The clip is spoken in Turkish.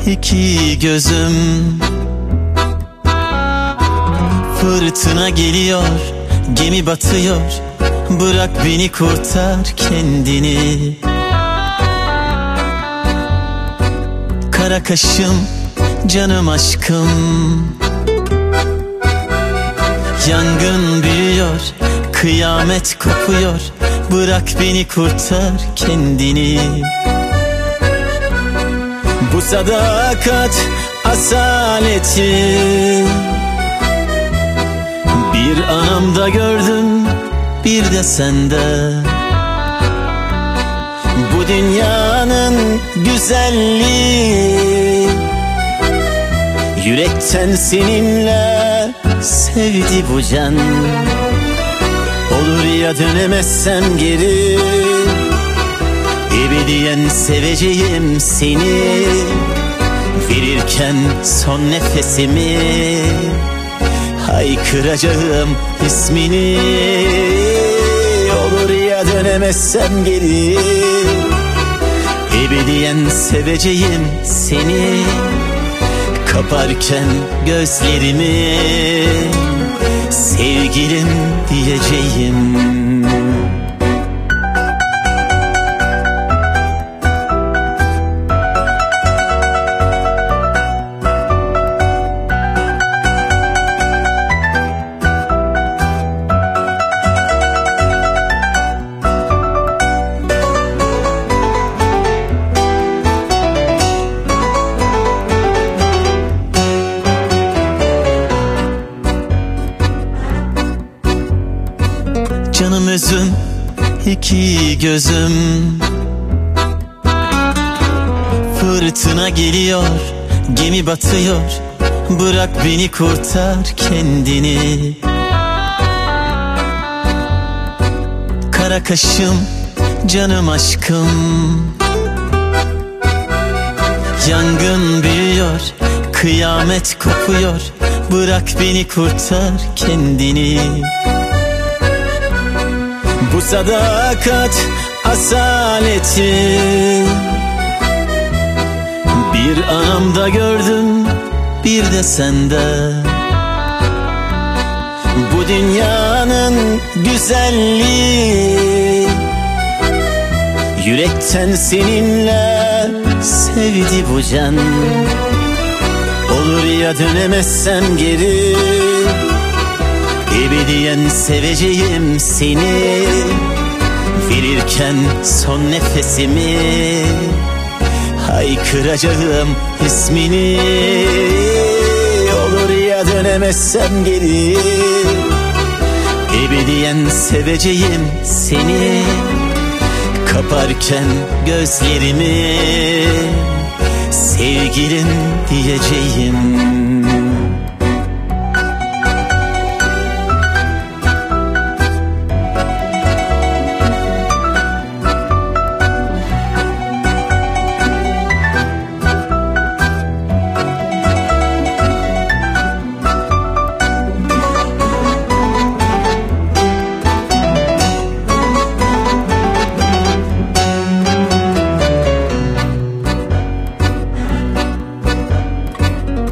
iki gözüm. Fırtına geliyor, gemi batıyor, bırak beni kurtar kendini. Kara kaşım, canım aşkım. Yangın büyüyor, kıyamet kopuyor, bırak beni kurtar kendini. Bu sadakat asaleti bir anamda gördüm, bir de sende. Bu dünyanın güzelliği yürekten seninle sevdi bu can. Olur ya dönemezsem geri, ebediyen seveceğim seni. Verirken son nefesimi haykıracağım ismini. Olur ya dönemezsem geri, ebediyen seveceğim seni. Kaparken gözlerimi sevgilim diyeceğim. Canım özüm, iki gözüm. Fırtına geliyor, gemi batıyor, bırak beni kurtar kendini. Kara kaşım, canım aşkım. Yangın büyüyor, kıyamet kopuyor, bırak beni kurtar kendini. Bu sadakat asaleti bir anamda gördüm, bir de sende. Bu dünyanın güzelliği yürekten seninle sevdi bu can. Olur ya dönemezsem geri, ebediyen seveceğim seni. Verirken son nefesimi haykıracağım ismini. Olur ya dönemezsem geri, ebediyen seveceğim seni. Kaparken gözlerimi sevgilim diyeceğim.